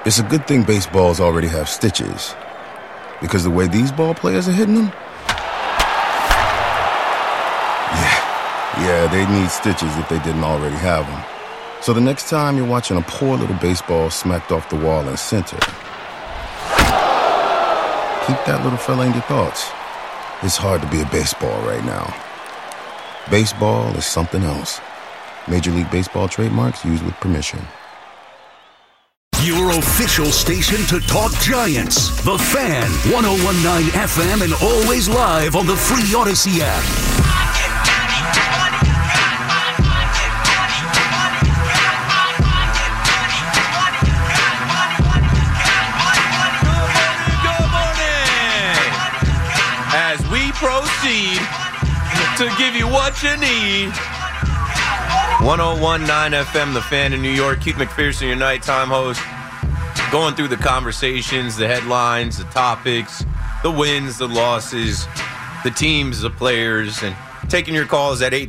It's a good thing baseballs already have stitches, because the way these ball players are hitting them, yeah, they need stitches if they didn't already have them. So the next time you're watching a poor little baseball smacked off the wall in center, keep that little fella in your thoughts. It's hard to be a baseball right now. Baseball is something else. Major League Baseball trademarks used with permission. Your official station to talk Giants. The Fan, 101.9 FM and always live on the free Odyssey app. As we proceed to give you what you need. 101.9 FM, The Fan in New York. Keith McPherson, your nighttime host. Going through the conversations, the headlines, the topics, the wins, the losses, the teams, the players, and taking your calls at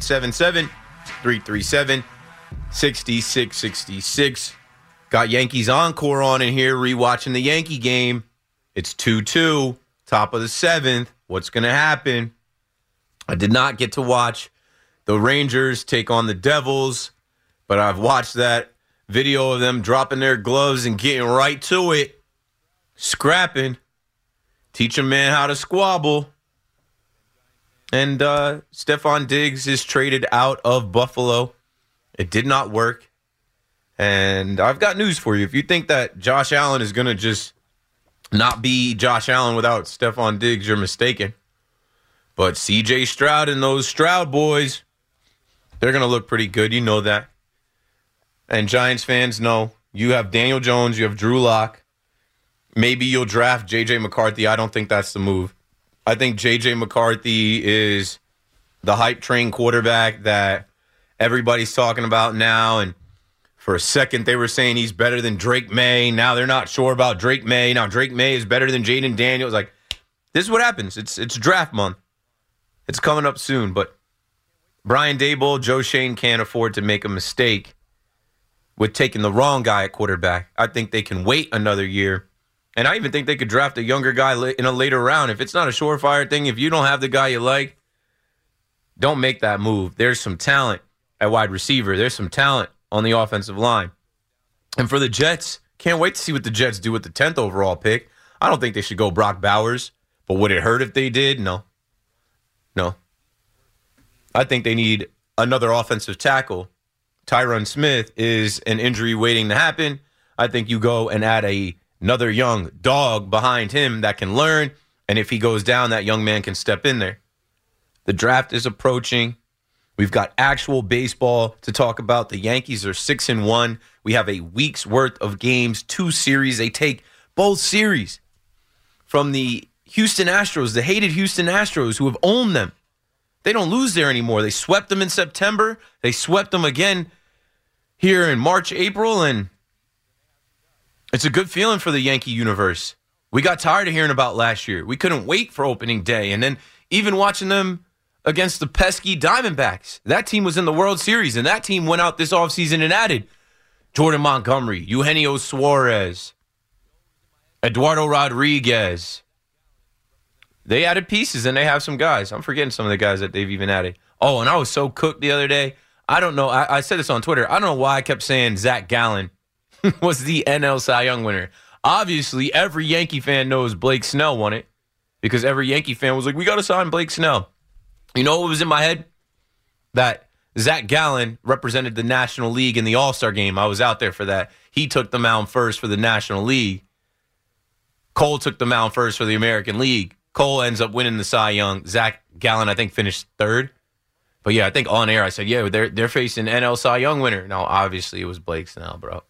877-337-6666. Got Yankees Encore on in here, rewatching the Yankee game. It's 2-2, top of the seventh. What's going to happen? I did not get to watch the Rangers take on the Devils, but I've watched that video of them dropping their gloves and getting right to it. Scrapping. Teach a man how to squabble. And Stephon Diggs is traded out of Buffalo. It did not work. And I've got news for you. If you think that Josh Allen is going to just not be Josh Allen without Stephon Diggs, you're mistaken. But C.J. Stroud and those Stroud boys, they're going to look pretty good. You know that. And Giants fans know you have Daniel Jones, you have Drew Lock. Maybe you'll draft J.J. McCarthy. I don't think that's the move. I think J.J. McCarthy is the hype train quarterback that everybody's talking about now. And for a second, they were saying he's better than Drake May. Now they're not sure about Drake May. Now Drake May is better than Jaden Daniels. Like, this is what happens. It's draft month. It's coming up soon, but Brian Daboll, Joe Shane can't afford to make a mistake with taking the wrong guy at quarterback. I think they can wait another year, and I even think they could draft a younger guy in a later round. If it's not a surefire thing, if you don't have the guy you like, don't make that move. There's some talent at wide receiver. There's some talent on the offensive line. And for the Jets, can't wait to see what the Jets do with the 10th overall pick. I don't think they should go Brock Bowers, but would it hurt if they did? No. I think they need another offensive tackle. Tyron Smith is an injury waiting to happen. I think you go and add another young dog behind him that can learn, and if he goes down, that young man can step in there. The draft is approaching. We've got actual baseball to talk about. The Yankees are 6-1. We have a week's worth of games, 2 series. They take both series from the Houston Astros, the hated Houston Astros, who have owned them. They don't lose there anymore. They swept them in September. They swept them again here in March, April, and it's a good feeling for the Yankee universe. We got tired of hearing about last year. We couldn't wait for opening day, and then even watching them against the pesky Diamondbacks. That team was in the World Series, and that team went out this offseason and added Jordan Montgomery, Eugenio Suarez, Eduardo Rodriguez. They added pieces, and they have some guys. I'm forgetting some of the guys that they've even added. Oh, and I was so cooked the other day. I don't know. I said this on Twitter. I don't know why I kept saying Zach Gallen was the NL Cy Young winner. Obviously, every Yankee fan knows Blake Snell won it because every Yankee fan was like, we got to sign Blake Snell. You know what was in my head? That Zach Gallen represented the National League in the All-Star game. I was out there for that. He took the mound first for the National League. Cole took the mound first for the American League. Cole ends up winning the Cy Young. Zach Gallen, I think, finished third. But, yeah, I think on air I said, yeah, they're facing NL Cy Young winner. Now, obviously, it was Blake Snell, bro.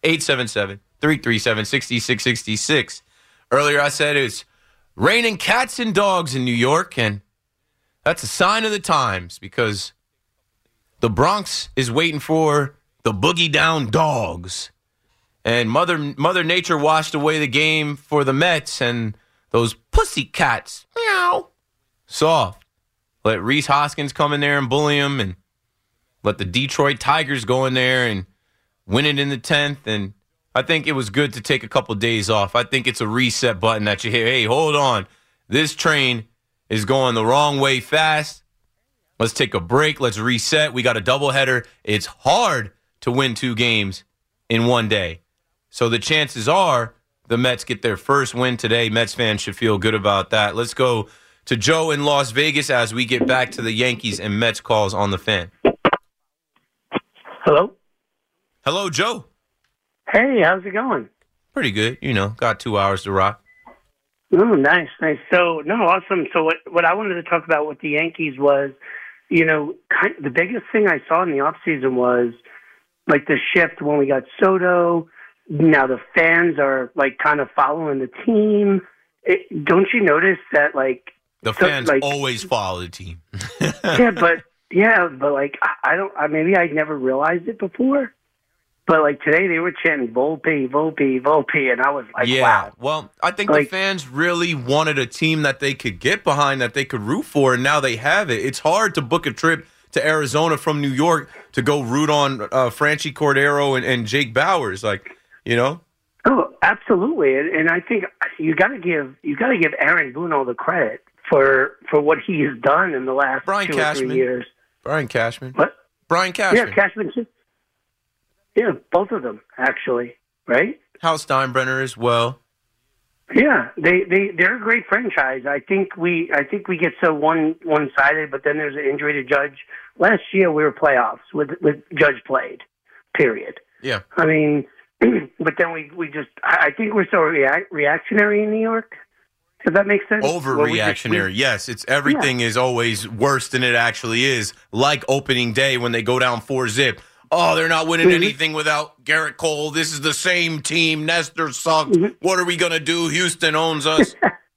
877-337-6666. Earlier I said it's raining cats and dogs in New York, and that's a sign of the times because the Bronx is waiting for the boogie down dogs. And Mother Nature washed away the game for the Mets, and those pussy cats, meow, soft. Let Reese Hoskins come in there and bully him, and let the Detroit Tigers go in there and win it in the 10th. And I think it was good to take a couple days off. I think it's a reset button that you hit. Hey, hold on. This train is going the wrong way fast. Let's take a break. Let's reset. We got a doubleheader. It's hard to win 2 games in one day. So the chances are the Mets get their first win today. Mets fans should feel good about that. Let's go to Joe in Las Vegas as we get back to the Yankees and Mets calls on the Fan. Hello? Hello, Joe. Hey, how's it going? Pretty good. Got 2 hours to rock. Oh, nice. So, awesome. So what I wanted to talk about with the Yankees was, the biggest thing I saw in the offseason was, like, the shift when we got Soto. Now the fans are, like, kind of following the team. Don't you notice that, like... The fans always follow the team. but like, maybe I never realized it before. But, like, today they were chanting Volpe, Volpe, Volpe, and I was like, wow. Well, I think the fans really wanted a team that they could get behind, that they could root for, and now they have it. It's hard to book a trip to Arizona from New York to go root on Franchy Cordero and Jake Bowers, Oh, absolutely, and I think you got to give Aaron Boone all the credit for what he has done in the last 2 or 3 years. Brian Cashman. What? Brian Cashman. Yeah, Cashman too. Yeah, both of them actually, right? Hal Steinbrenner as well. Yeah, they're a great franchise. I think we get so one-sided, but then there's an injury to Judge. Last year we were playoffs with Judge played. Period. Yeah. I mean, but then we just I think we're so reactionary in New York. Does that make sense? Overreactionary, yes. It's everything is always worse than it actually is. Like opening day when they go down 4-0. Oh, they're not winning anything without Garrett Cole. This is the same team. Nestor sucks. What are we going to do? Houston owns us.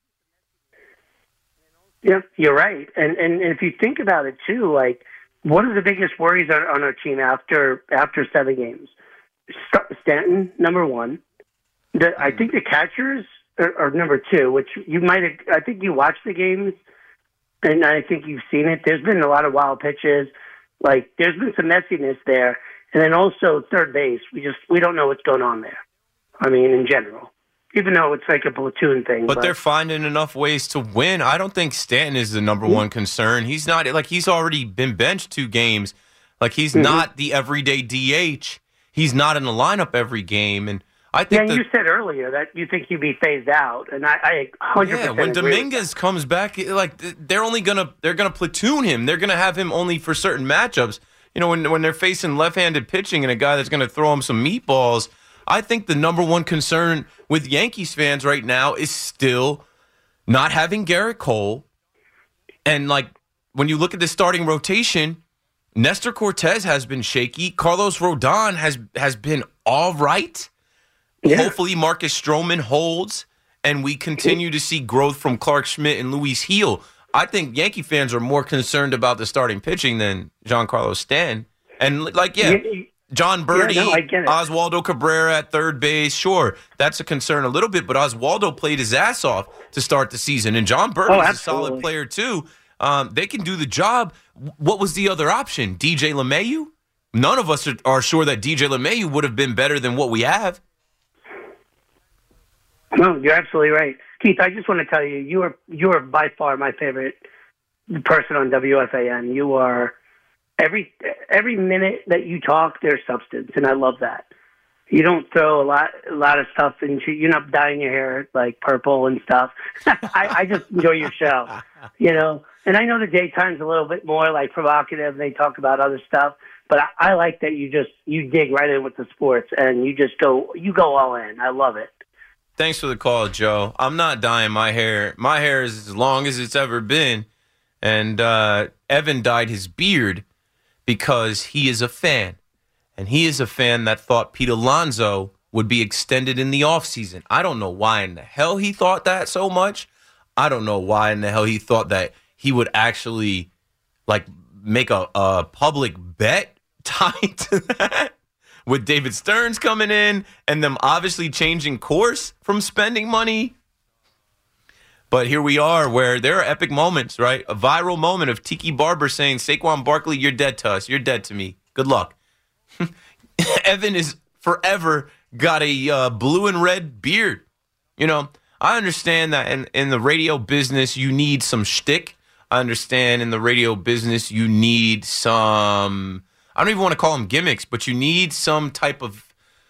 Yeah, you're right. And if you think about it, too, like, what are the biggest worries on our team after 7 games? Stanton, number 1. I think the catchers are number 2, which I think you watched the games, and I think you've seen it. There's been a lot of wild pitches. Like, there's been some messiness there. And then also third base, we don't know what's going on there. I mean, in general. Even though it's like a platoon thing. But they're finding enough ways to win. I don't think Stanton is the number one concern. He's not, like, he's already been benched 2 games. Like, he's not the everyday DH. He's not in the lineup every game. And I think you said earlier that you think he'd be phased out, and I 100% when agree Dominguez comes back, like, they're gonna platoon him. They're gonna have him only for certain matchups. When they're facing left-handed pitching and a guy that's gonna throw him some meatballs. I think the number one concern with Yankees fans right now is still not having Garrett Cole. And, like, when you look at the starting rotation, Nestor Cortez has been shaky. Carlos Rodon has been all right. Yeah. Hopefully Marcus Stroman holds, and we continue to see growth from Clark Schmidt and Luis Gil. I think Yankee fans are more concerned about the starting pitching than Giancarlo Stanton. And, John Birdie, Oswaldo Cabrera at third base, sure, that's a concern a little bit, but Oswaldo played his ass off to start the season, and John Birdie is a solid player too. They can do the job. What was the other option? DJ LeMahieu? None of us are sure that DJ LeMahieu would have been better than what we have. No, you're absolutely right. Keith, I just want to tell you, you are by far my favorite person on WFAN. You are every minute that you talk, there's substance, and I love that. You don't throw a lot of stuff into. You're not dyeing your hair like purple and stuff. I just enjoy your show, And I know the daytime's a little bit more like provocative. They talk about other stuff, but I like that you dig right in with the sports and you go all in. I love it. Thanks for the call, Joe. I'm not dyeing my hair. My hair is as long as it's ever been. And Evan dyed his beard because he is a fan. And he is a fan that thought Pete Alonso would be extended in the offseason. I don't know why in the hell he thought that so much. I don't know why in the hell he thought that he would actually, like, make a public bet tied to that. With David Stearns coming in and them obviously changing course from spending money. But here we are where there are epic moments, right? A viral moment of Tiki Barber saying, Saquon Barkley, you're dead to us. You're dead to me. Good luck. Evan is forever got a blue and red beard. You know, I understand that in the radio business, you need some shtick. I understand in the radio business, you need some, I don't even want to call them gimmicks, but you need some type of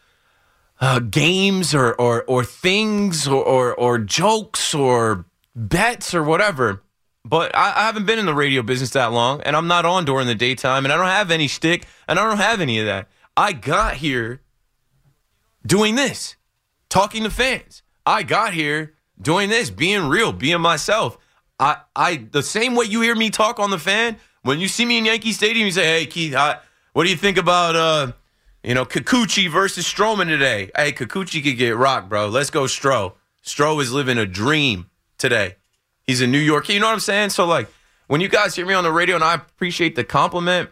games or things or jokes or bets or whatever. But I haven't been in the radio business that long, and I'm not on during the daytime, and I don't have any shtick, and I don't have any of that. I got here doing this, talking to fans. I got here doing this, being real, being myself. I the same way you hear me talk on the Fan, when you see me in Yankee Stadium, you say, hey, Keith, what do you think about, Kikuchi versus Stroman today? Hey, Kikuchi could get rocked, bro. Let's go Stro. Stro is living a dream today. He's in New York. You know what I'm saying? So, like, when you guys hear me on the radio, and I appreciate the compliment,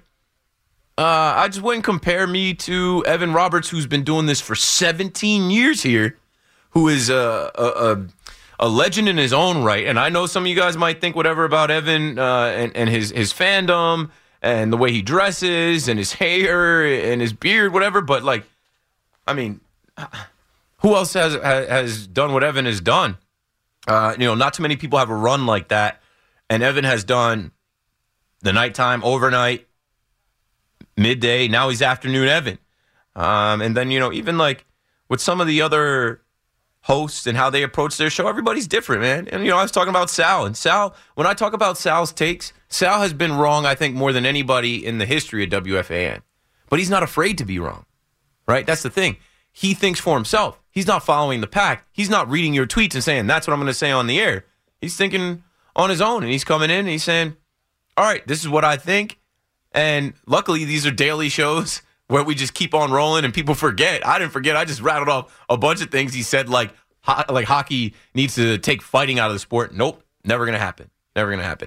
I just wouldn't compare me to Evan Roberts, who's been doing this for 17 years here, who is a legend in his own right. And I know some of you guys might think whatever about Evan and his fandom and the way he dresses and his hair and his beard, whatever. But, like, I mean, who else has done what Evan has done? Not too many people have a run like that. And Evan has done the nighttime, overnight, midday. Now he's afternoon Evan. And then, even like with some of the other hosts and how they approach their show, everybody's different, man. And, I was talking about Sal. And Sal, when I talk about Sal's takes, Sal has been wrong, I think, more than anybody in the history of WFAN. But he's not afraid to be wrong, right? That's the thing. He thinks for himself. He's not following the pack. He's not reading your tweets and saying, that's what I'm going to say on the air. He's thinking on his own, and he's coming in and he's saying, all right, this is what I think. And luckily, these are daily shows where we just keep on rolling and people forget. I didn't forget. I just rattled off a bunch of things he said, like hockey needs to take fighting out of the sport. Nope, never going to happen. Never going to happen.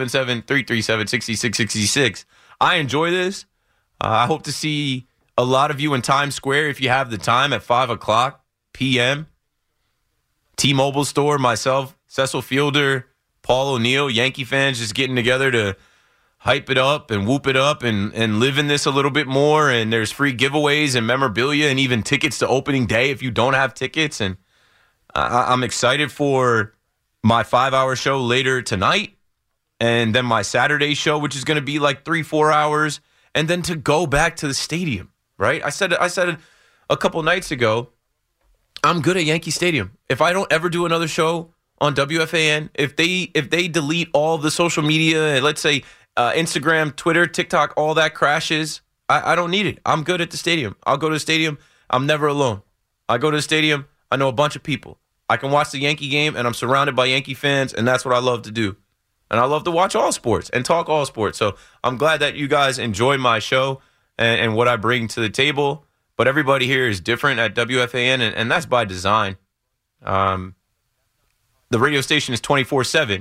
877-337-6666. I enjoy this. I hope to see a lot of you in Times Square if you have the time at 5 o'clock p.m. T-Mobile store, myself, Cecil Fielder, Paul O'Neill, Yankee fans just getting together to hype it up and whoop it up and live in this a little bit more. And there's free giveaways and memorabilia and even tickets to opening day if you don't have tickets. And I'm excited for my 5-hour show later tonight and then my Saturday show, which is going to be like 3-4 hours, and then to go back to the stadium, right? I said a couple nights ago, I'm good at Yankee Stadium. If I don't ever do another show on WFAN, if they delete all the social media, let's say Instagram, Twitter, TikTok, all that crashes, I don't need it. I'm good at the stadium. I'll go to the stadium. I'm never alone. I go to the stadium. I know a bunch of people. I can watch the Yankee game, and I'm surrounded by Yankee fans, and that's what I love to do. And I love to watch all sports and talk all sports. So I'm glad that you guys enjoy my show and what I bring to the table. But everybody here is different at WFAN, and that's by design. The radio station is 24/7.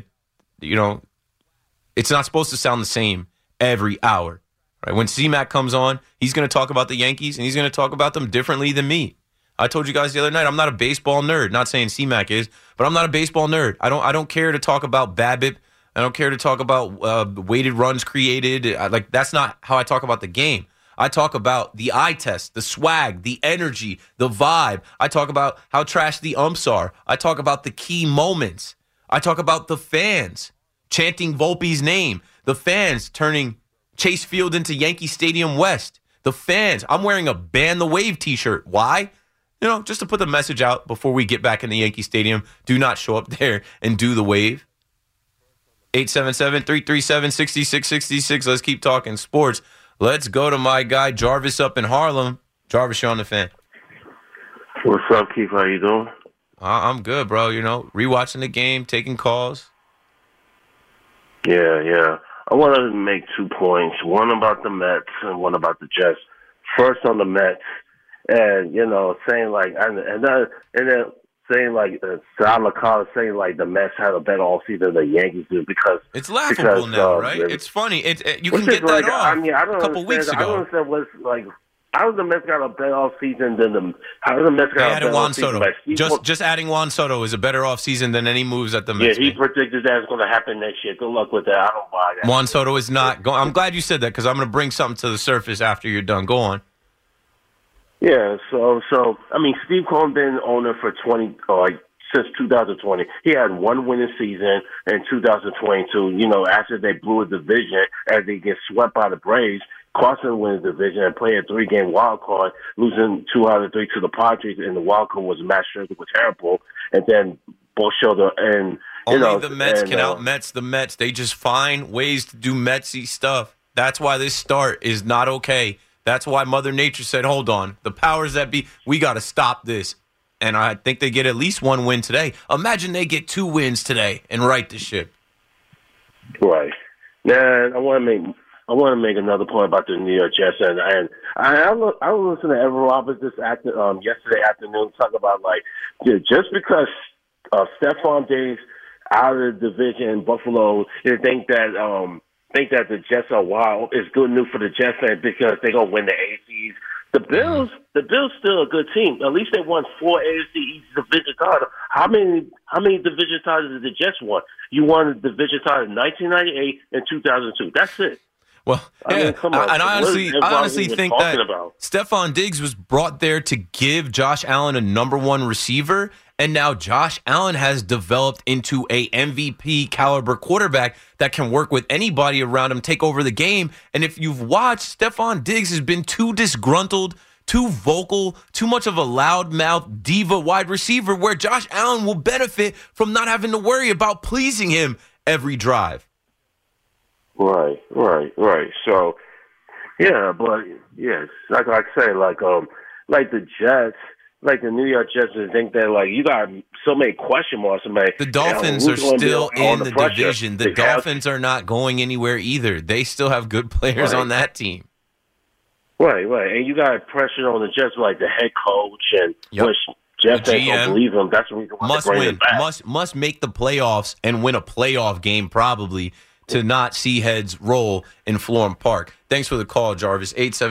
It's not supposed to sound the same every hour. Right? When C-Mac comes on, he's going to talk about the Yankees, and he's going to talk about them differently than me. I told you guys the other night, I'm not a baseball nerd. Not saying C-Mac is, but I'm not a baseball nerd. I don't care to talk about BABIP. I don't care to talk about weighted runs created. That's not how I talk about the game. I talk about the eye test, the swag, the energy, the vibe. I talk about how trash the umps are. I talk about the key moments. I talk about the fans chanting Volpe's name. The fans turning Chase Field into Yankee Stadium West. The fans. I'm wearing a Ban the Wave t-shirt. Why? Just to put the message out before we get back in the Yankee Stadium. Do not show up there and do the wave. 877-337-6666. Let's keep talking sports. Let's go to my guy Jarvis up in Harlem. Jarvis, you're on the Fan. What's up, Keith? How you doing? I'm good, bro. Rewatching the game, taking calls. Yeah. I want to make 2 points. One about the Mets and one about the Jets. First on the Mets, and saying like, and then saying like Sal Licata saying like the Mets had a better offseason than the Yankees do because it's laughable now, right? It's funny. You can get that off. I don't a couple weeks ago. I don't understand what's like. How does the Mets got a better offseason than the? How does the Mets got a better Juan offseason? Soto. Just adding Juan Soto is a better offseason than any moves at the Mets. Yeah, he predicted that's going to happen next year. Good luck with that. I don't buy that. Juan Soto is not going. I'm glad you said that because I'm going to bring something to the surface after you're done. Go on. Yeah, so I mean, Steve Cohen been owner for since 2020. He had one winning season in 2022. You know, after they blew a division, as they get swept by the Braves, Carson wins the division and play a 3-game wild card, losing 2 out of 3 to the Padres, and the wild card was Matt Scherzer was terrible, and then Bullshoulder and only the Mets can out-Mets the Mets. They just find ways to do Metsy stuff. That's why this start is not okay. That's why Mother Nature said, hold on, the powers that be, we got to stop this. And I think they get at least 1 win today. Imagine they get 2 wins today and right the ship. Right. Now, I want to make another point about the New York Jets, and I was listening to Evan Roberts yesterday afternoon talk about just because Stephon Diggs out of the division in Buffalo, they think that the Jets are wild. It's good news for the Jets fans because they're gonna win the AFC. The Bills still a good team. At least they won 4 AFC East division titles. How many division titles did the Jets won? You won the division title in 1998 and 2002. That's it. Well, yeah, I honestly think that Stephon Diggs was brought there to give Josh Allen a number 1 receiver, and now Josh Allen has developed into a MVP caliber quarterback that can work with anybody around him, take over the game. And if you've watched, Stephon Diggs has been too disgruntled, too vocal, too much of a loudmouth diva wide receiver where Josh Allen will benefit from not having to worry about pleasing him every drive. Right. So, yeah, but yes, like I say, like the Jets, like the New York Jets, think that you got so many question marks. The Dolphins are still in the division. The Dolphins are not going anywhere either. They still have good players on that team. Right, and you got pressure on the Jets, like the head coach and which Jeff don't believe him. That's the reason why must win. Must make the playoffs and win a playoff game probably, to not see heads roll in Florham Park. Thanks for the call, Jarvis.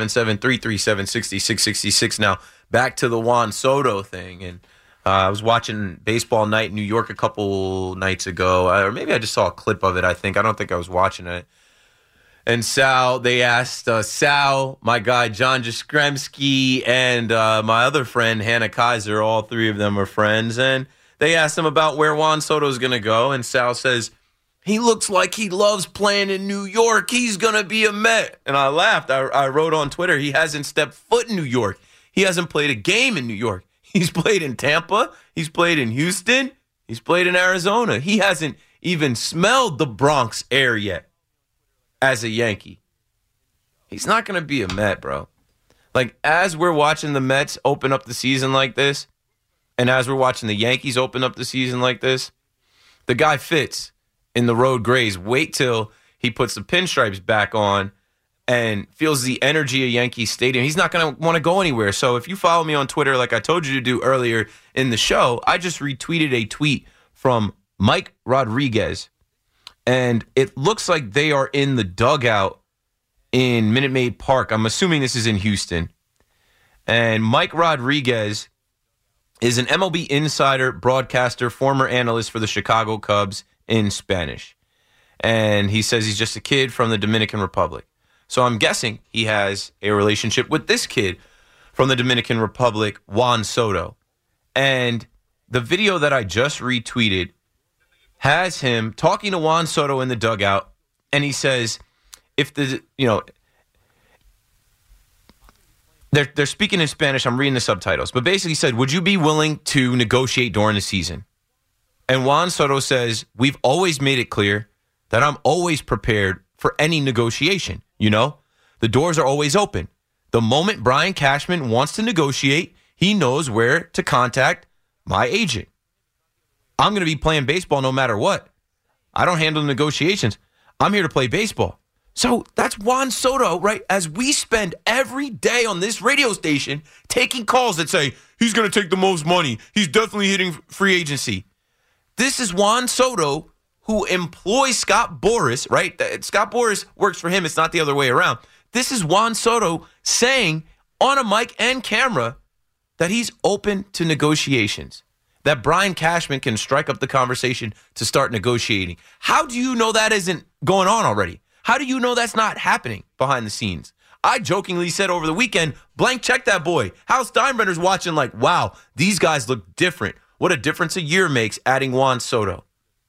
877-337-6666. Now, back to the Juan Soto thing. And I was watching Baseball Night in New York a couple nights ago. Or maybe I just saw a clip of it, I think. I don't think I was watching it. And they asked Sal, my guy John Jastrzemski, and my other friend Hannah Kaiser, all 3 of them are friends. And they asked him about where Juan Soto is going to go. And Sal says, he looks like he loves playing in New York. He's going to be a Met. And I laughed. I wrote on Twitter, he hasn't stepped foot in New York. He hasn't played a game in New York. He's played in Tampa. He's played in Houston. He's played in Arizona. He hasn't even smelled the Bronx air yet as a Yankee. He's not going to be a Met, bro. As we're watching the Mets open up the season like this, and as we're watching the Yankees open up the season like this, the guy fits in the road grays. Wait till he puts the pinstripes back on and feels the energy of Yankee Stadium. He's not going to want to go anywhere. So if you follow me on Twitter, like I told you to do earlier in the show, I just retweeted a tweet from Mike Rodriguez, and it looks like they are in the dugout in Minute Maid Park. I'm assuming this is in Houston. And Mike Rodriguez is an MLB insider, broadcaster, former analyst for the Chicago Cubs in Spanish. And he says he's just a kid from the Dominican Republic. So I'm guessing he has a relationship with this kid from the Dominican Republic, Juan Soto. And the video that I just retweeted has him talking to Juan Soto in the dugout, and he says, they're speaking in Spanish, I'm reading the subtitles, but basically he said, would you be willing to negotiate during the season? And Juan Soto says, we've always made it clear that I'm always prepared for any negotiation. The doors are always open. The moment Brian Cashman wants to negotiate, he knows where to contact my agent. I'm going to be playing baseball no matter what. I don't handle negotiations. I'm here to play baseball. So that's Juan Soto, right? As we spend every day on this radio station taking calls that say, he's going to take the most money. He's definitely hitting free agency. This is Juan Soto, who employs Scott Boras, right? Scott Boras works for him. It's not the other way around. This is Juan Soto saying on a mic and camera that he's open to negotiations, that Brian Cashman can strike up the conversation to start negotiating. How do you know that isn't going on already? How do you know that's not happening behind the scenes? I jokingly said over the weekend, blank check that boy. Hal Steinbrenner's watching like, wow, these guys look different. What a difference a year makes adding Juan Soto.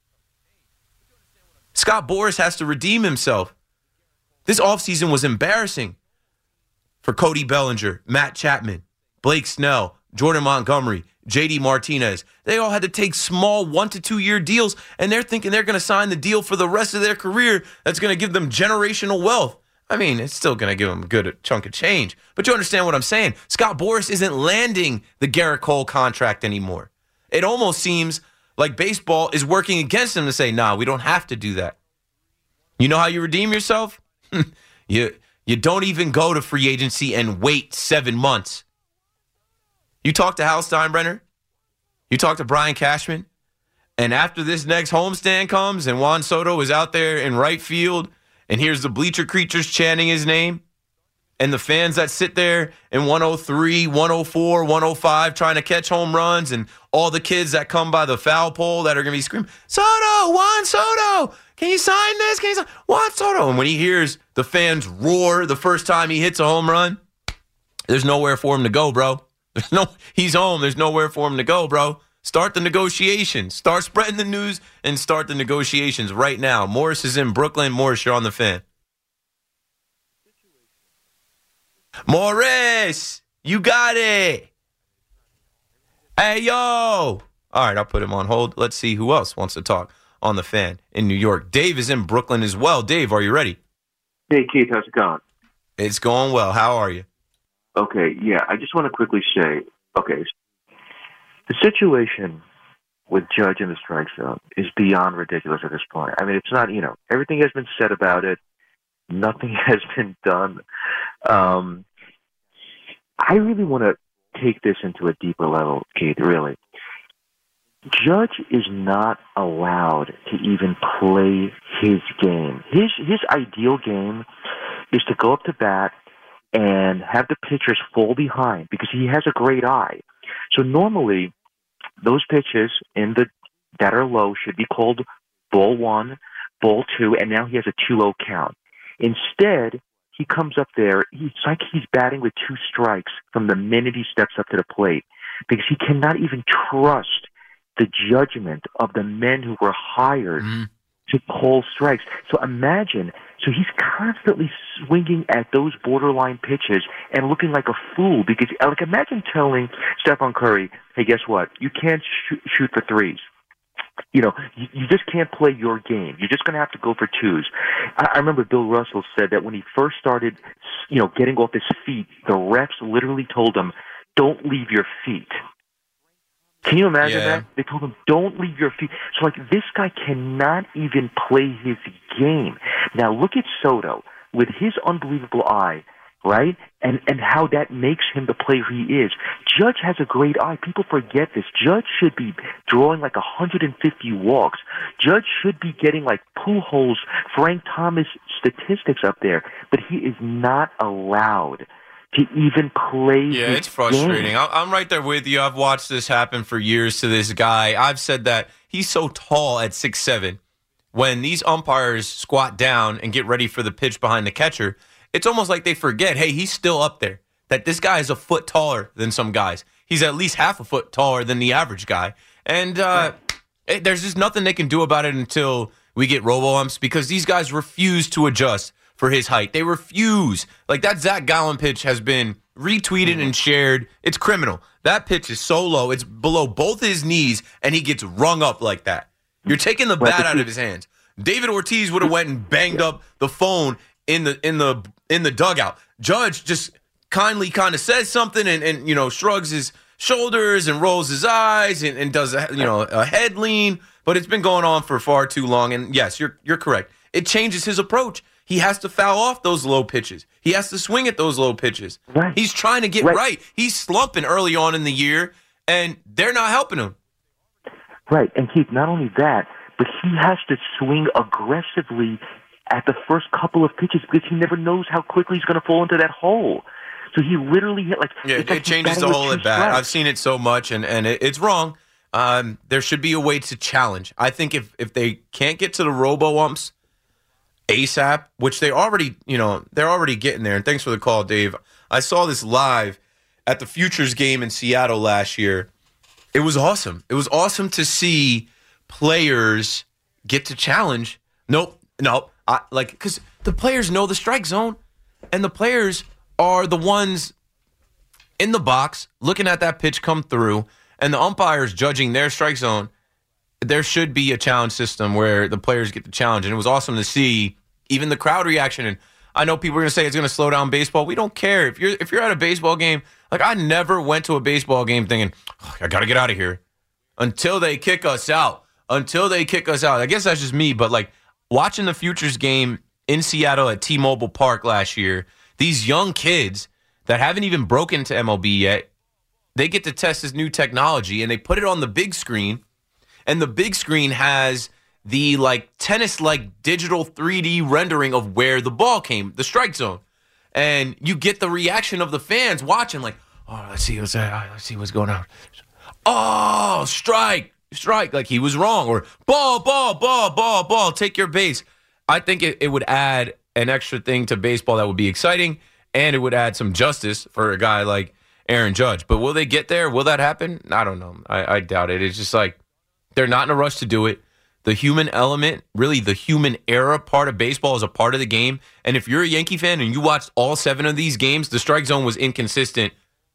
Scott Boras has to redeem himself. This offseason was embarrassing for Cody Bellinger, Matt Chapman, Blake Snell, Jordan Montgomery, JD Martinez. They all had to take small 1 to 2 year deals, and they're thinking they're going to sign the deal for the rest of their career that's going to give them generational wealth. I mean, it's still going to give them a good chunk of change. But you understand what I'm saying. Scott Boras isn't landing the Garrett Cole contract anymore. It almost seems like baseball is working against him to say, nah, we don't have to do that. You know how you redeem yourself? You don't even go to free agency and wait 7 months. You talk to Hal Steinbrenner, you talk to Brian Cashman, and after this next homestand comes and Juan Soto is out there in right field and here's the bleacher creatures chanting his name and the fans that sit there in 103, 104, 105 trying to catch home runs and all the kids that come by the foul pole that are going to be screaming, Soto, Juan Soto, can you sign this? Can you sign Juan Soto? And when he hears the fans roar the first time he hits a home run, there's nowhere for him to go, bro. He's home. There's nowhere for him to go, bro. Start the negotiations. Start spreading the news and start the negotiations right now. Morris is in Brooklyn. Morris, you're on the Fan. Morris, you got it. Hey, yo. All right, I'll put him on hold. Let's see who else wants to talk on the Fan in New York. Dave is in Brooklyn as well. Dave, are you ready? Hey, Keith, how's it going? It's going well. How are you? Okay, yeah, I just want to quickly say, okay, the situation with Judge in the strike zone is beyond ridiculous at this point. I mean, it's not, everything has been said about it. Nothing has been done. I really want to take this into a deeper level, Keith, really. Judge is not allowed to even play his game. His ideal game is to go up to bat and have the pitchers fall behind because he has a great eye. So normally, those pitches that are low should be called ball 1, ball 2, and now he has a 2-0 count. Instead, he comes up there, it's like he's batting with 2 strikes from the minute he steps up to the plate because he cannot even trust the judgment of the men who were hired to call strikes. So imagine, he's constantly swinging at those borderline pitches and looking like a fool because, imagine telling Stephen Curry, hey, guess what? You can't shoot for threes. You just can't play your game. You're just going to have to go for 2s. I remember Bill Russell said that when he first started, getting off his feet, the refs literally told him, don't leave your feet. Can you imagine that? They told him, don't leave your feet. So, this guy cannot even play his game. Now, look at Soto with his unbelievable eye, right? And how that makes him the player he is. Judge has a great eye. People forget this. Judge should be drawing 150 walks. Judge should be getting Pujols, Frank Thomas statistics up there. But he is not allowed to even play. Yeah, it's frustrating. Game. I'm right there with you. I've watched this happen for years to this guy. I've said that he's so tall at 6'7". When these umpires squat down and get ready for the pitch behind the catcher, it's almost like they forget, hey, he's still up there. That this guy is a foot taller than some guys. He's at least half a foot taller than the average guy. And there's just nothing they can do about it until we get robo-umps because these guys refuse to adjust for his height. They refuse. That Zach Gallen pitch has been retweeted and shared. It's criminal. That pitch is so low. It's below both his knees, and he gets rung up like that. You're taking the bat out of his hands. David Ortiz would have went and banged up the phone in the dugout. Judge just kindly kind of says something and shrugs his shoulders and rolls his eyes and does a head lean. But it's been going on for far too long. And yes, you're correct. It changes his approach. He has to foul off those low pitches. He has to swing at those low pitches. Right. He's trying to get right. He's slumping early on in the year, and they're not helping him. Right, and Keith, not only that, but he has to swing aggressively at the first couple of pitches because he never knows how quickly he's going to fall into that hole. So he literally hit it changes the hole at bat. I've seen it so much, and it's wrong. There should be a way to challenge. I think if they can't get to the robo-umps, ASAP, which they're already getting there. And thanks for the call, Dave. I saw this live at the Futures game in Seattle last year. It was awesome. It was awesome to see players get to challenge. Because the players know the strike zone, and the players are the ones in the box looking at that pitch come through, and the umpires judging their strike zone. There should be a challenge system where the players get the challenge. And it was awesome to see even the crowd reaction. And I know people are going to say it's going to slow down baseball. We don't care. If you're at a baseball game, like I never went to a baseball game thinking, I got to get out of here until they kick us out. I guess that's just me. But like watching the Futures game in Seattle at T-Mobile Park last year, these young kids that haven't even broken into MLB yet, they get to test this new technology and they put it on the big screen. And the big screen has the like tennis-like digital 3D rendering of where the ball came, the strike zone. And you get the reaction of the fans watching like, oh, let's see what's going on. Oh, strike, like he was wrong. Or ball, take your base. I think it would add an extra thing to baseball that would be exciting, and it would add some justice for a guy like Aaron Judge. But will they get there? Will that happen? I don't know. I doubt it. It's just like, they're not in a rush to do it. The human element, really the human era part of baseball is a part of the game. And if you're a Yankee fan and you watched all 7 of these games, the strike zone was inconsistent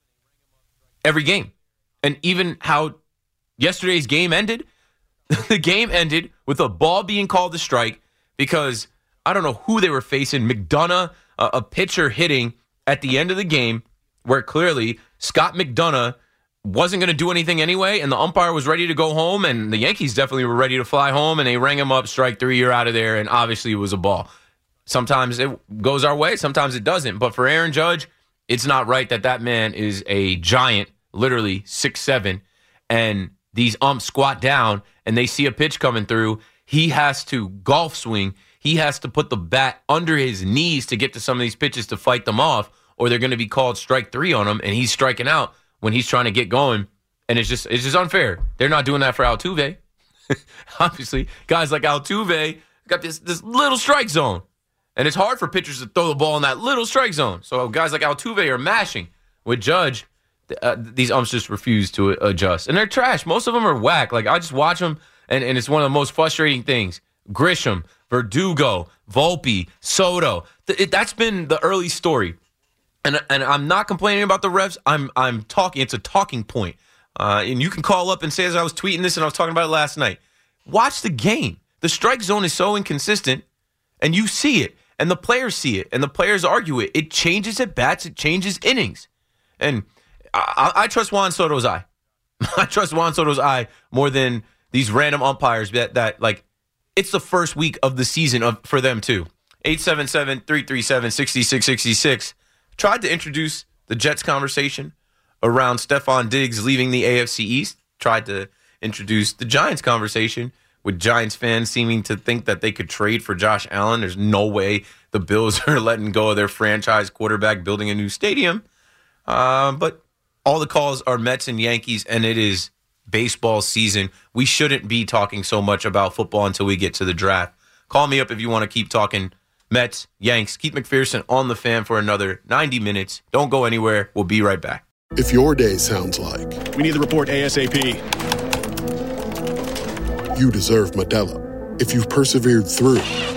every game. And even how yesterday's game ended, the game ended with a ball being called a strike because I don't know who they were facing. McDonough, a pitcher hitting at the end of the game where clearly Scott McDonough wasn't going to do anything anyway, and the umpire was ready to go home, and the Yankees definitely were ready to fly home, and they rang him up, strike 3, you're out of there, and obviously it was a ball. Sometimes it goes our way, sometimes it doesn't. But for Aaron Judge, it's not right that man is a giant, literally 6'7", and these umps squat down, and they see a pitch coming through. He has to golf swing. He has to put the bat under his knees to get to some of these pitches to fight them off, or they're going to be called strike 3 on him, and he's striking out when he's trying to get going, and it's just unfair. They're not doing that for Altuve. Obviously, guys like Altuve got this little strike zone, and it's hard for pitchers to throw the ball in that little strike zone. So guys like Altuve are mashing. With Judge, these umps just refuse to adjust, and they're trash. Most of them are whack. Like I just watch them, and it's one of the most frustrating things. Grisham, Verdugo, Volpe, Soto. That's been the early story. And I'm not complaining about the refs. I'm talking. It's a talking point. And you can call up and say, as I was tweeting this and I was talking about it last night, watch the game. The strike zone is so inconsistent, and you see it, and the players see it, and the players argue it. It changes at bats. It changes innings. And I trust Juan Soto's eye. I trust Juan Soto's eye more than these random umpires that like, it's the first week of the season for them too. 877-337-6666. Tried to introduce the Jets conversation around Stephon Diggs leaving the AFC East. Tried to introduce the Giants conversation with Giants fans seeming to think that they could trade for Josh Allen. There's no way the Bills are letting go of their franchise quarterback, building a new stadium. But all the calls are Mets and Yankees, and it is baseball season. We shouldn't be talking so much about football until we get to the draft. Call me up if you want to keep talking Mets, Yanks. Keith McPherson on the Fan for another 90 minutes. Don't go anywhere. We'll be right back. If your day sounds like we need the report ASAP, you deserve Modelo. If you've persevered through,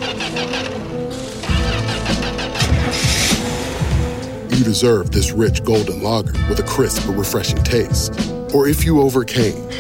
you deserve this rich golden lager with a crisp but refreshing taste. Or if you overcame, 2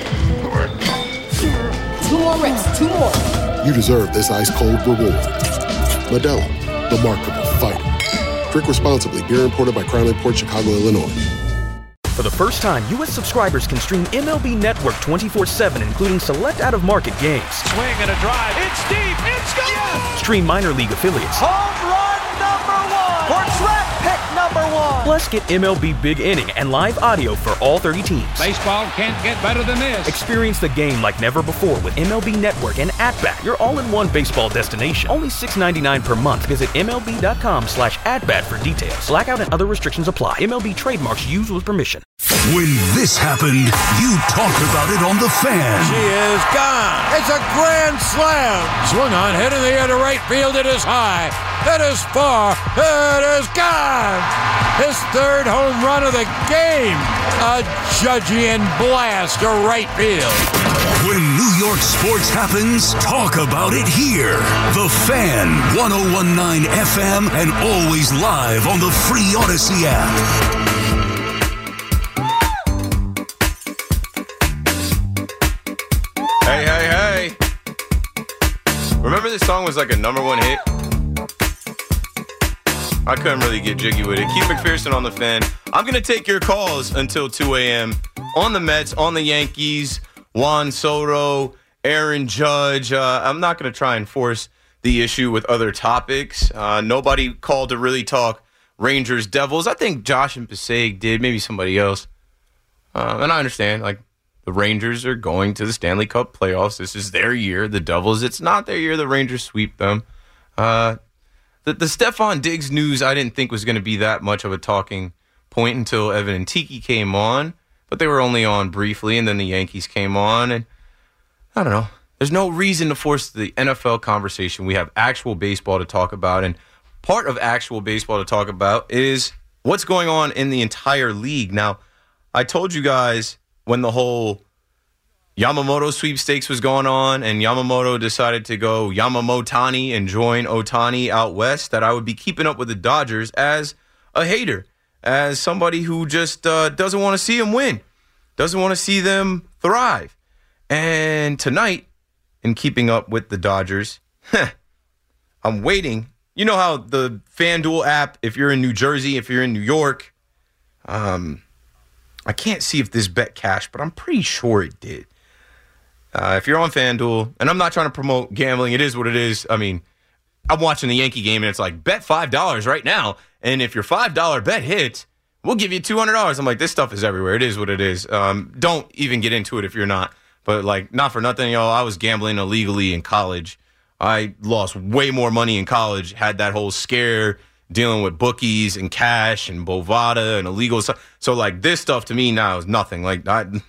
more reps, 2 more. You deserve this ice cold reward. Modelo, the Markable Fighter. Drink responsibly. Beer imported by Crown Imports, Chicago, Illinois. For the first time, U.S. subscribers can stream MLB Network 24/7, including select out-of-market games. Swing and a drive. It's deep. It's gone. Yes! Stream minor league affiliates. Home run #1 for draft pick #1. Plus, get MLB Big Inning and live audio for all 30 teams. Baseball can't get better than this. Experience the game like never before with MLB Network and At-Bat, your all-in-one baseball destination. Only $6.99 per month. Visit MLB.com/atbat for details. Blackout and other restrictions apply. MLB trademarks used with permission. When this happened, you talked about it on The Fan. She is gone. It's a grand slam. Swung on, hit in the air to right field. It is high. It is far. It is gone. His third home run of the game. A Judgian blast to right field. When New York sports happens, talk about it here. The Fan, 101.9 FM, and always live on the free Odyssey app. Hey. Remember this song was like a #1 hit? I couldn't really get jiggy with it. Keith McPherson on The Fan. I'm going to take your calls until 2 a.m. on the Mets, on the Yankees, Juan Soto, Aaron Judge. I'm not going to try and force the issue with other topics. Nobody called to really talk Rangers, Devils. I think Josh and Passaic did, maybe somebody else. And I understand, like, the Rangers are going to the Stanley Cup playoffs. This is their year. The Devils, it's not their year. The Rangers sweep them. The Stephon Diggs news I didn't think was going to be that much of a talking point until Evan and Tiki came on. But they were only on briefly, and then the Yankees came on. And I don't know. There's no reason to force the NFL conversation. We have actual baseball to talk about. And part of actual baseball to talk about is what's going on in the entire league. Now, I told you guys when the whole Yamamoto sweepstakes was going on and Yamamoto decided to go Yamamotani and join Otani out west, that I would be keeping up with the Dodgers as a hater, as somebody who just doesn't want to see them win, doesn't want to see them thrive. And tonight, in keeping up with the Dodgers, I'm waiting. You know how the FanDuel app, if you're in New Jersey, if you're in New York, I can't see if this bet cashed, but I'm pretty sure it did. If you're on FanDuel, and I'm not trying to promote gambling, it is what it is. I mean, I'm watching the Yankee game, and it's like, bet $5 right now, and if your $5 bet hits, we'll give you $200. I'm like, this stuff is everywhere. It is what it is. Don't even get into it if you're not. But, like, not for nothing, y'all, I was gambling illegally in college. I lost way more money in college, had that whole scare dealing with bookies and cash and Bovada and illegal stuff. So, like, this stuff to me now is nothing. Like,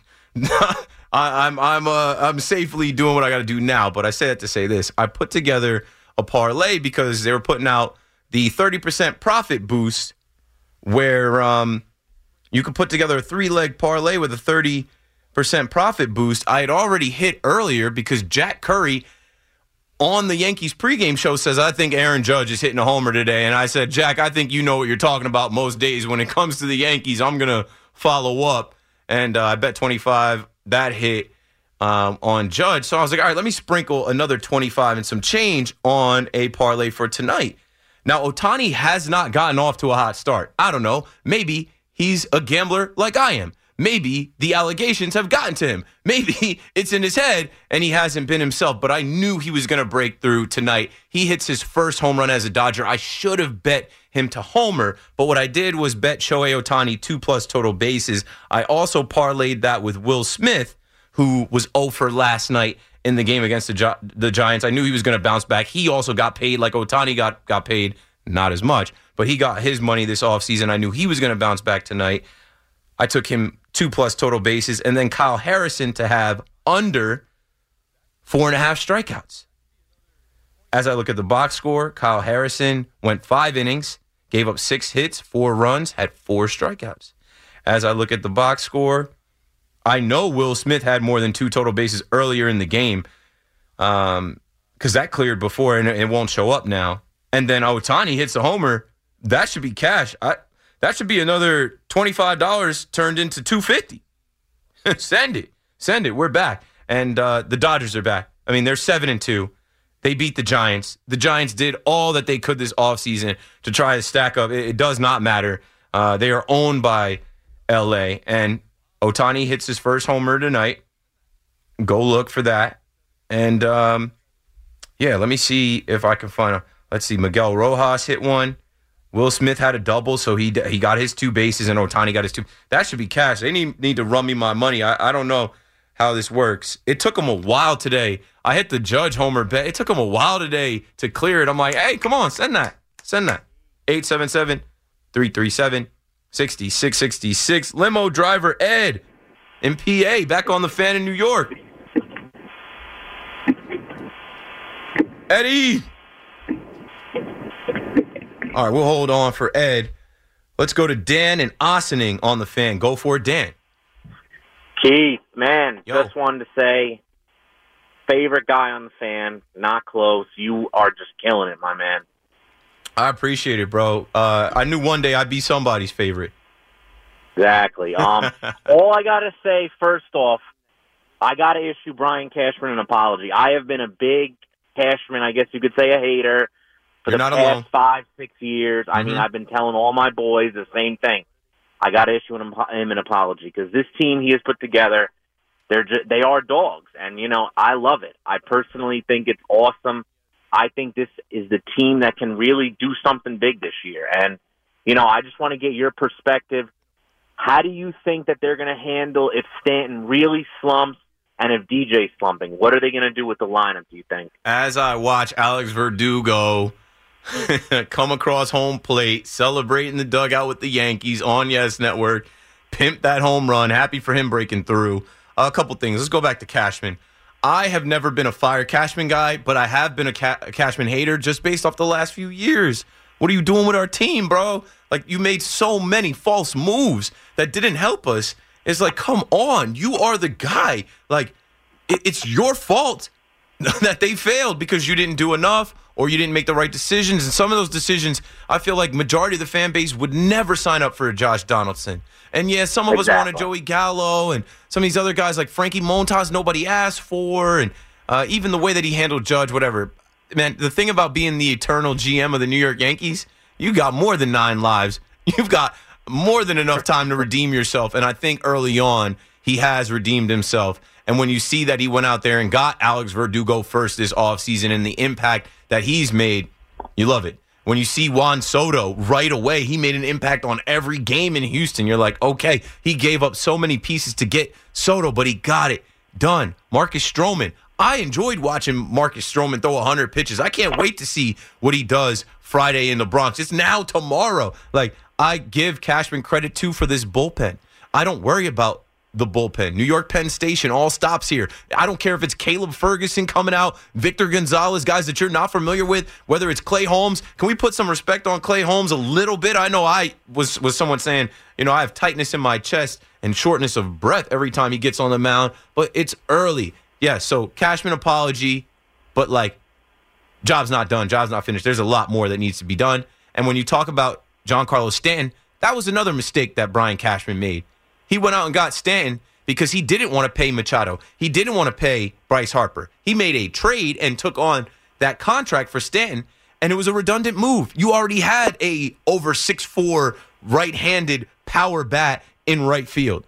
I'm safely doing what I got to do now. But I say that to say this. I put together a parlay because they were putting out the 30% profit boost where you could put together a 3-leg parlay with a 30% profit boost. I had already hit earlier because Jack Curry on the Yankees pregame show says, I think Aaron Judge is hitting a homer today. And I said, Jack, I think you know what you're talking about most days. When it comes to the Yankees, I'm going to follow up. And I bet 25 that hit on Judge. So I was like, all right, let me sprinkle another 25 and some change on a parlay for tonight. Now, Otani has not gotten off to a hot start. I don't know. Maybe he's a gambler like I am. Maybe the allegations have gotten to him. Maybe it's in his head and he hasn't been himself, but I knew he was going to break through tonight. He hits his first home run as a Dodger. I should have bet him to homer, but what I did was bet Shohei Ohtani 2+ total bases. I also parlayed that with Will Smith, who was 0 for last night in the game against the Giants. I knew he was going to bounce back. He also got paid like Ohtani got paid, not as much, but he got his money this offseason. I knew he was going to bounce back tonight. I took him 2+ total bases, and then Kyle Harrison to have under 4.5 strikeouts. As I look at the box score, Kyle Harrison went 5 innings, gave up 6 hits, 4 runs, had 4 strikeouts. As I look at the box score, I know Will Smith had more than 2 total bases earlier in the game because that cleared before and it won't show up now. And then Ohtani hits a homer. That should be cash. That should be another $25 turned into $250. Send it. We're back. And the Dodgers are back. I mean, they're 7-2. They beat the Giants. The Giants did all that they could this offseason to try to stack up. It does not matter. They are owned by L.A. And Ohtani hits his first homer tonight. Go look for that. And, let me see if I can find let's see, Miguel Rojas hit one. Will Smith had a double, so he got his 2 bases, and Ohtani got his 2. That should be cash. They need to run me my money. I don't know how this works. It took them a while today. I hit the Judge homer bet. It took them a while today to clear it. I'm like, hey, come on, send that. 877-337-6666. 6666. Limo driver Ed in PA, back on the Fan in New York. Eddie. All right, we'll hold on for Ed. Let's go to Dan and Ossining on the Fan. Go for it, Dan. Keith, man, Yo. just wanted to say, favorite guy on the Fan, not close. You are just killing it, my man. I appreciate it, bro. I knew one day I'd be somebody's favorite. Exactly. All I got to say, first off, I got to issue Brian Cashman an apology. I have been a big Cashman, I guess you could say a hater, for You're the not past alone. 5-6 years. I mean, I've been telling all my boys the same thing. I got to issue him an apology because this team he has put together, they are dogs. And, you know, I love it. I personally think it's awesome. I think this is the team that can really do something big this year. And, you know, I just want to get your perspective. How do you think that they're going to handle if Stanton really slumps and if DJ's slumping? What are they going to do with the lineup, do you think? As I watch Alex Verdugo come across home plate, celebrating the dugout with the Yankees on Yes Network, pimp that home run, happy for him breaking through. A couple things. Let's go back to Cashman. I have never been a fire Cashman guy, but I have been a Cashman hater just based off the last few years. What are you doing with our team, bro? Like, you made so many false moves that didn't help us. It's like, come on, you are the guy. Like, it's your fault that they failed because you didn't do enough or you didn't make the right decisions. And some of those decisions, I feel like majority of the fan base would never sign up for a Josh Donaldson. And, yeah, some of us wanted Joey Gallo and some of these other guys like Frankie Montas nobody asked for, and even the way that he handled Judge, whatever. Man, the thing about being the eternal GM of the New York Yankees, you got more than 9 lives. You've got more than enough time to redeem yourself. And I think early on, he has redeemed himself. And when you see that he went out there and got Alex Verdugo first this offseason and the impact that he's made, you love it. When you see Juan Soto right away, he made an impact on every game in Houston. You're like, okay, he gave up so many pieces to get Soto, but he got it done. Marcus Stroman. I enjoyed watching Marcus Stroman throw 100 pitches. I can't wait to see what he does Friday in the Bronx. It's now tomorrow. Like, I give Cashman credit, too, for this bullpen. I don't worry about the bullpen. New York Penn Station all stops here. I don't care if it's Caleb Ferguson coming out, Victor Gonzalez, guys that you're not familiar with, whether it's Clay Holmes. Can we put some respect on Clay Holmes a little bit? I know I was someone saying, you know, I have tightness in my chest and shortness of breath every time he gets on the mound, but it's early. Yeah, so Cashman apology, but like, job's not done, job's not finished. There's a lot more that needs to be done. And when you talk about Giancarlo Stanton, that was another mistake that Brian Cashman made. He went out and got Stanton because he didn't want to pay Machado. He didn't want to pay Bryce Harper. He made a trade and took on that contract for Stanton, and it was a redundant move. You already had a over 6'4" right-handed power bat in right field.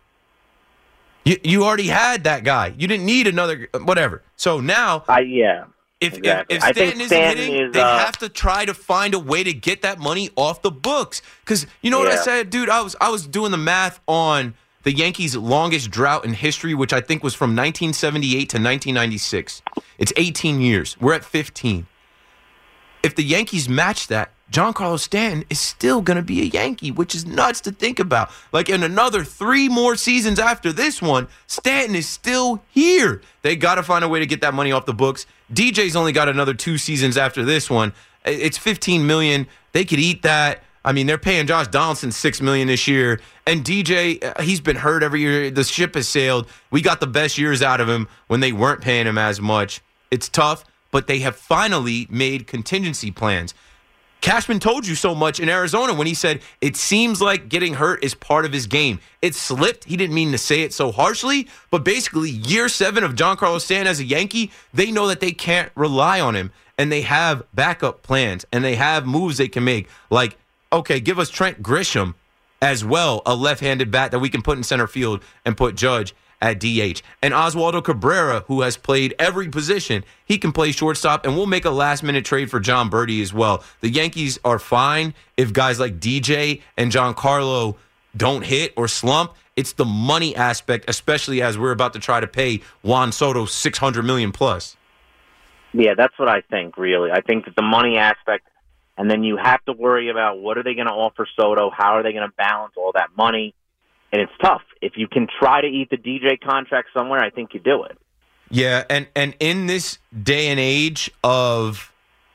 You already had that guy. You didn't need another whatever. So now, if Stanton isn't hitting, they have to try to find a way to get that money off the books. Because you know what I said, dude? I was doing the math on the Yankees' longest drought in history, which I think was from 1978 to 1996. It's 18 years. We're at 15. If the Yankees match that, Giancarlo Stanton is still going to be a Yankee, which is nuts to think about. Like, in another 3 more seasons after this one, Stanton is still here. They got to find a way to get that money off the books. DJ's only got another 2 seasons after this one. It's $15 million. They could eat that. I mean, they're paying Josh Donaldson $6 million this year. And DJ, he's been hurt every year. The ship has sailed. We got the best years out of him when they weren't paying him as much. It's tough, but they have finally made contingency plans. Cashman told you so much in Arizona when he said it seems like getting hurt is part of his game. It slipped. He didn't mean to say it so harshly, but basically year 7 of Giancarlo Stanton as a Yankee, they know that they can't rely on him, and they have backup plans, and they have moves they can make. Like, okay, give us Trent Grisham as well, a left-handed bat that we can put in center field and put Judge at DH. And Oswaldo Cabrera, who has played every position, he can play shortstop, and we'll make a last-minute trade for John Birdie as well. The Yankees are fine if guys like DJ and Giancarlo don't hit or slump. It's the money aspect, especially as we're about to try to pay Juan Soto $600 million plus. Yeah, that's what I think, really. I think that the money aspect And then you have to worry about what are they going to offer Soto? How are they going to balance all that money? And it's tough. If you can try to eat the DJ contract somewhere, I think you do it. Yeah, and in this day and age of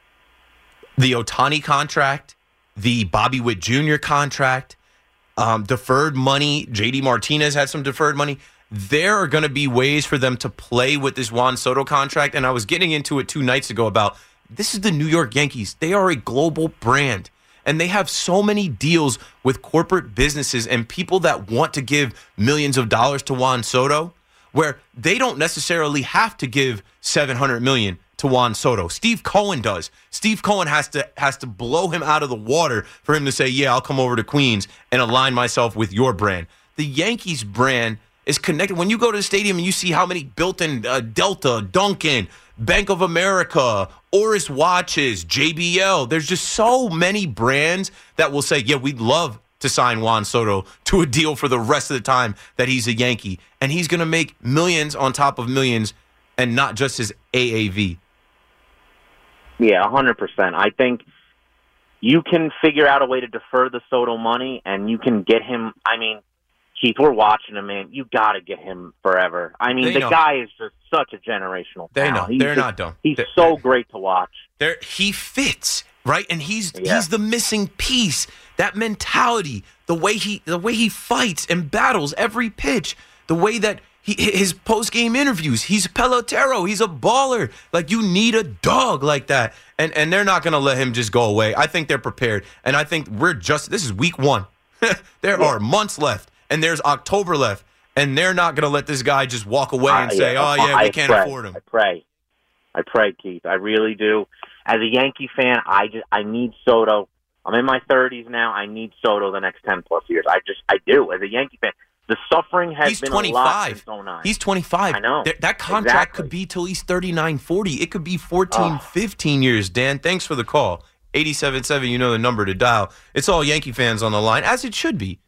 the Ohtani contract, the Bobby Witt Jr. contract, deferred money, JD Martinez had some deferred money, there are going to be ways for them to play with this Juan Soto contract. And I was getting into it 2 nights ago about this is the New York Yankees. They are a global brand, and they have so many deals with corporate businesses and people that want to give millions of dollars to Juan Soto, where they don't necessarily have to give $700 million to Juan Soto. Steve Cohen does. Steve Cohen has to blow him out of the water for him to say, yeah, I'll come over to Queens and align myself with your brand. The Yankees brand is connected. When you go to the stadium and you see how many built-in Delta, Dunkin', Bank of America, Oris Watches, JBL, there's just so many brands that will say, yeah, we'd love to sign Juan Soto to a deal for the rest of the time that he's a Yankee. And he's going to make millions on top of millions and not just his AAV. Yeah, 100%. I think you can figure out a way to defer the Soto money, and you can get him. I mean, Keith, we're watching him, man. You got to get him forever. I mean, the guy is just such a generational talent. They're not dumb. He's so great to watch. He fits, right? And he's the missing piece. That mentality, the way he fights and battles every pitch, the way that his post-game interviews, he's Pelotero, he's a baller. Like, you need a dog like that. And they're not going to let him just go away. I think they're prepared. And I think this is week 1. There are months left. And there's October left, and they're not going to let this guy just walk away and say, we can't afford him. I pray, Keith. I really do. As a Yankee fan, I need Soto. I'm in my 30s now. I need Soto the next 10-plus years. I do. As a Yankee fan, the suffering has been 25. A lot since 09. He's 25. I know. That contract could be till he's 39, 40. It could be 14, 15 years, Dan. Thanks for the call. 87.7, you know the number to dial. It's all Yankee fans on the line, as it should be.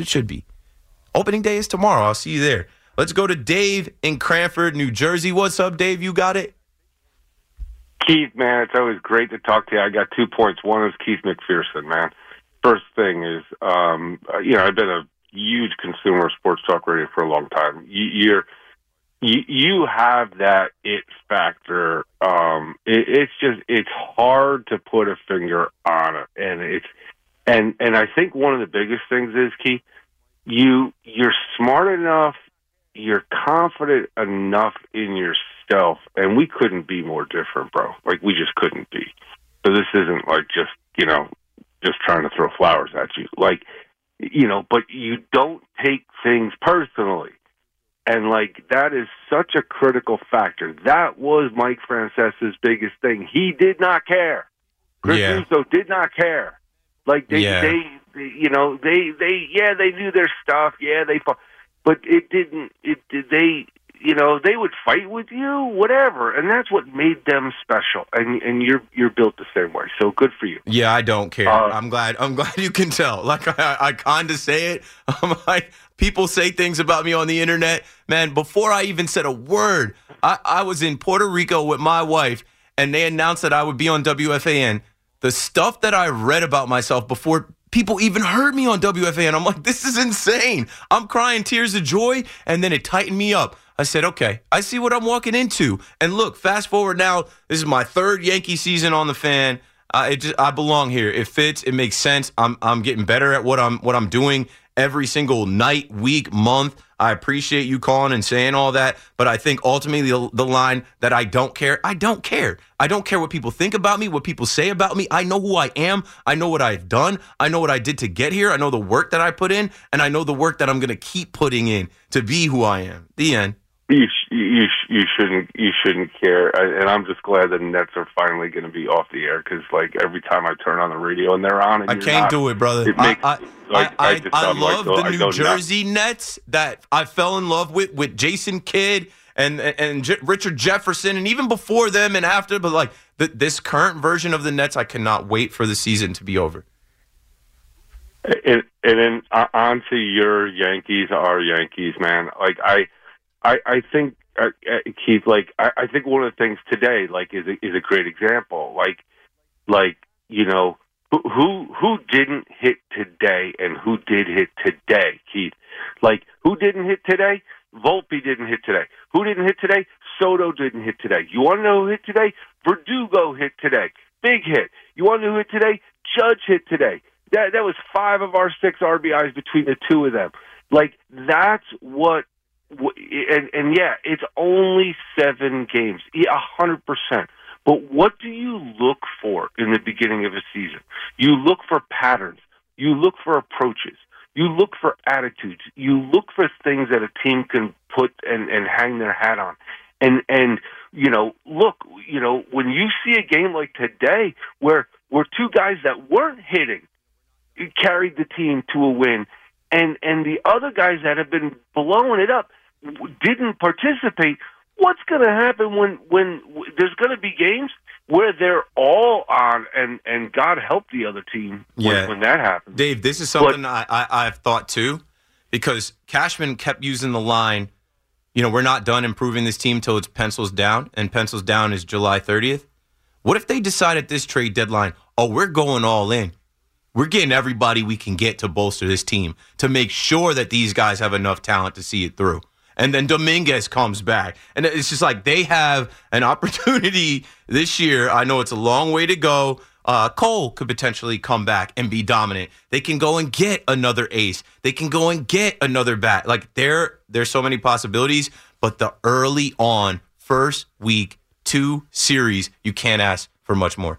Opening day is tomorrow. I'll see you there. Let's go to Dave in Cranford, New Jersey. What's up, Dave? You got it? Keith, man, it's always great to talk to you. I got 2 points. One is Keith McPherson, man. First thing is, I've been a huge consumer of sports talk radio for a long time. You have that it factor. It's hard to put a finger on it, and I think one of the biggest things is, Keith, you're smart enough, you're confident enough in yourself, and we couldn't be more different, bro. Like, we just couldn't be. So this isn't like just trying to throw flowers at you. Like, but you don't take things personally. And, like, that is such a critical factor. That was Mike Francesa's biggest thing. He did not care. Chris Russo did not care. Like, they knew their stuff. Yeah, but it didn't. They would fight with you, whatever, and that's what made them special. And you're built the same way. So good for you. Yeah, I don't care. I'm glad you can tell. Like, I kind of say it. I'm like, people say things about me on the internet, man. Before I even said a word, I was in Puerto Rico with my wife, and they announced that I would be on WFAN. The stuff that I read about myself before people even heard me on WFAN, I'm like, this is insane. I'm crying tears of joy, and then it tightened me up. I said, okay, I see what I'm walking into. And look, fast forward now, this is my 3rd Yankee season on the Fan. I belong here. It fits. It makes sense. I'm getting better at what I'm doing every single night, week, month. I appreciate you calling and saying all that, but I think ultimately the line that I don't care. I don't care what people think about me, what people say about me. I know who I am. I know what I've done. I know what I did to get here. I know the work that I put in, and I know the work that I'm going to keep putting in to be who I am. The end. You shouldn't care, and I'm just glad the Nets are finally going to be off the air, because like every time I turn on the radio and they're on, and I can't do it, brother. It makes, I love the New Jersey Nets that I fell in love with Jason Kidd and Richard Jefferson, and even before them and after. But like this current version of the Nets, I cannot wait for the season to be over. And then on to your Yankees, our Yankees, man. Like I think, Keith, like, I think one of the things today, like, is a great example. Like, Who didn't hit today and who did hit today, Keith? Like, who didn't hit today? Volpe didn't hit today. Who didn't hit today? Soto didn't hit today. You want to know who hit today? Verdugo hit today. Big hit. You want to know who hit today? Judge hit today. That was 5 of our 6 RBIs between the 2 of them. Like, that's what and yeah, it's only 7 games. Yeah, 100%. But what do you look for in the beginning of a season? You look for patterns. You look for approaches. You look for attitudes. You look for things that a team can put and hang their hat on. And look, when you see a game like today where 2 guys that weren't hitting carried the team to a win, and the other guys that have been blowing it up didn't participate, what's going to happen when there's going to be games where they're all on and God help the other team when that happens? Dave, this is something I've thought too, because Cashman kept using the line, we're not done improving this team till it's pencils down, and pencils down is July 30th. What if they decide at this trade deadline, we're going all in? We're getting everybody we can get to bolster this team to make sure that these guys have enough talent to see it through. And then Dominguez comes back. And it's just like they have an opportunity this year. I know it's a long way to go. Cole could potentially come back and be dominant. They can go and get another ace. They can go and get another bat. Like there's so many possibilities, but the early on, first week, 2 series, you can't ask for much more.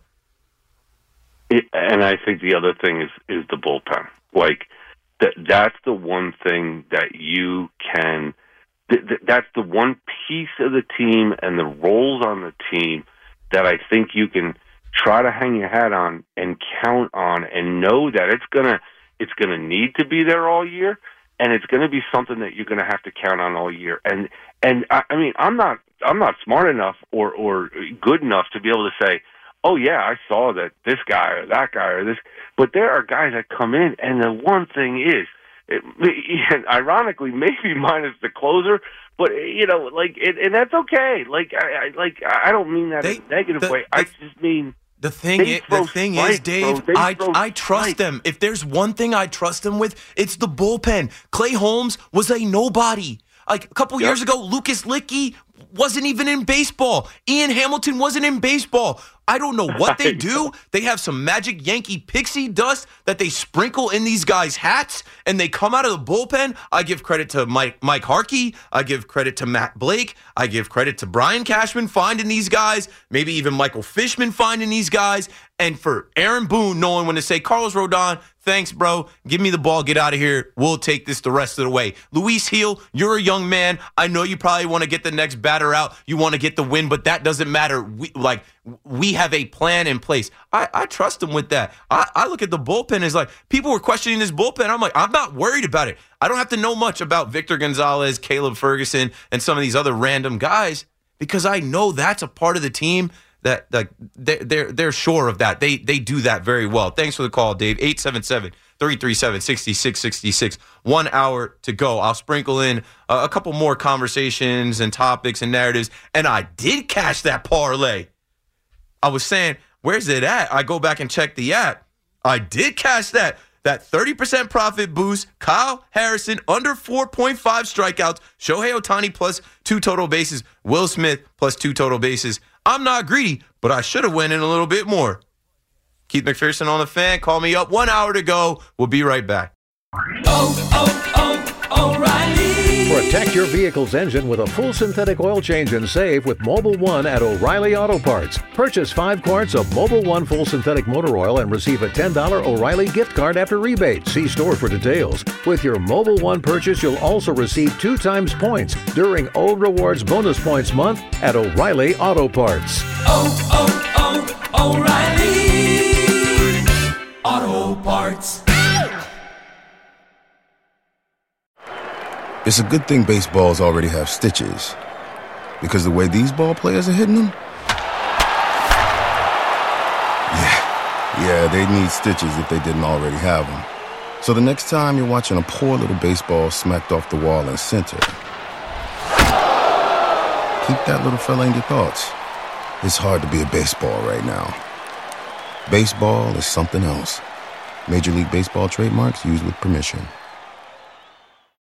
And I think the other thing is the bullpen. Like that's the one thing that you can. That's the one piece of the team and the roles on the team that I think you can try to hang your hat on and count on and know that it's gonna need to be there all year, and it's gonna be something that you're gonna have to count on all year. And I mean, I'm not smart enough or good enough to be able to say, oh yeah, I saw that this guy or that guy or this, but there are guys that come in, and the one thing is, ironically, maybe minus the closer, but and that's okay. I don't mean that in a negative way. I just mean the thing is, Dave, I trust them. If there's one thing I trust them with, it's the bullpen. Clay Holmes was a nobody. Like a couple years ago, Lucas Licky wasn't even in baseball. Ian Hamilton wasn't in baseball. I don't know what they do. They have some magic Yankee pixie dust that they sprinkle in these guys' hats, and they come out of the bullpen. I give credit to Mike Harkey. I give credit to Matt Blake. I give credit to Brian Cashman finding these guys, maybe even Michael Fishman finding these guys, and for Aaron Boone knowing when to say, Carlos Rodon, thanks, bro. Give me the ball. Get out of here. We'll take this the rest of the way. Luis Gil, you're a young man. I know you probably want to get the next batter out. You want to get the win, but that doesn't matter. We have a plan in place. I trust them with that. I look at the bullpen as like, people were questioning this bullpen. I'm like, I'm not worried about it. I don't have to know much about Victor Gonzalez, Caleb Ferguson, and some of these other random guys, because I know that's a part of the team that they're sure of that. They do that very well. Thanks for the call, Dave. 877-337-6666. 1 hour to go. I'll sprinkle in a couple more conversations and topics and narratives. And I did cash that parlay. I was saying, where's it at? I go back and check the app. I did cash that 30% profit boost. Kyle Harrison under 4.5 strikeouts. Shohei Ohtani plus 2 total bases. Will Smith plus 2 total bases. I'm not greedy, but I should have went in a little bit more. Keith McPherson on the Fan. Call me up. 1 hour to go. We'll be right back. O'Reilly. Protect your vehicle's engine with a full synthetic oil change and save with Mobil 1 at O'Reilly Auto Parts. Purchase 5 quarts of Mobil 1 full synthetic motor oil and receive a $10 O'Reilly gift card after rebate. See store for details. With your Mobil 1 purchase, you'll also receive 2 times points during Old Rewards Bonus Points Month at O'Reilly Auto Parts. O'Reilly Auto Parts. It's a good thing baseballs already have stitches, because the way these ball players are hitting them, yeah, they'd need stitches if they didn't already have them. So the next time you're watching a poor little baseball smacked off the wall in center, keep that little fella in your thoughts. It's hard to be a baseball right now. Baseball is something else. Major League Baseball trademarks used with permission.